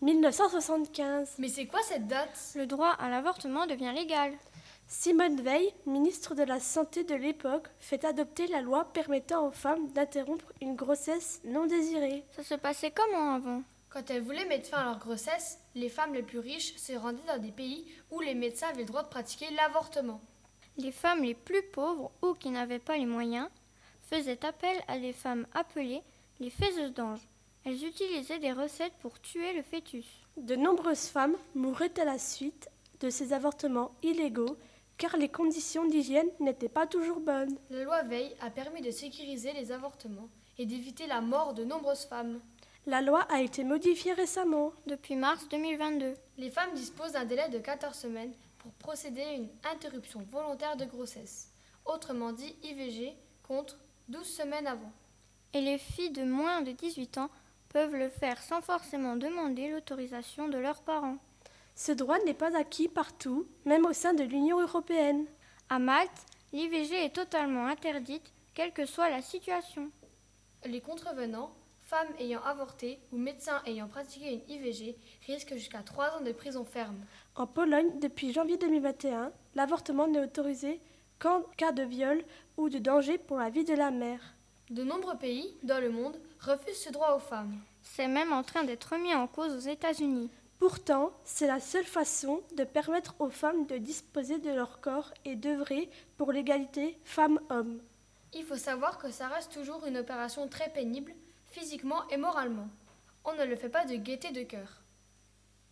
1975. Mais c'est quoi cette date? Le droit à l'avortement devient légal. Simone Veil, ministre de la Santé de l'époque, fait adopter la loi permettant aux femmes d'interrompre une grossesse non désirée. Ça se passait comment avant? Quand elles voulaient mettre fin à leur grossesse, les femmes les plus riches se rendaient dans des pays où les médecins avaient le droit de pratiquer l'avortement. Les femmes les plus pauvres ou qui n'avaient pas les moyens faisaient appel à des femmes appelées les faiseuses d'anges. Elles utilisaient des recettes pour tuer le fœtus. De nombreuses femmes mouraient à la suite de ces avortements illégaux car les conditions d'hygiène n'étaient pas toujours bonnes. La loi Veil a permis de sécuriser les avortements et d'éviter la mort de nombreuses femmes. La loi a été modifiée récemment. Depuis mars 2022. Les femmes disposent d'un délai de 14 semaines pour procéder à une interruption volontaire de grossesse, autrement dit IVG, contre 12 semaines avant. Et les filles de moins de 18 ans peuvent le faire sans forcément demander l'autorisation de leurs parents. Ce droit n'est pas acquis partout, même au sein de l'Union européenne. À Malte, l'IVG est totalement interdite, quelle que soit la situation. Les contrevenants, femmes ayant avorté ou médecins ayant pratiqué une IVG, risquent jusqu'à 3 ans de prison ferme. En Pologne, depuis janvier 2021, l'avortement n'est autorisé qu'en cas de viol ou de danger pour la vie de la mère. De nombreux pays, dans le monde, refusent ce droit aux femmes. C'est même en train d'être mis en cause aux États-Unis. Pourtant, c'est la seule façon de permettre aux femmes de disposer de leur corps et d'œuvrer pour l'égalité femmes-hommes. Il faut savoir que ça reste toujours une opération très pénible, physiquement et moralement. On ne le fait pas de gaieté de cœur.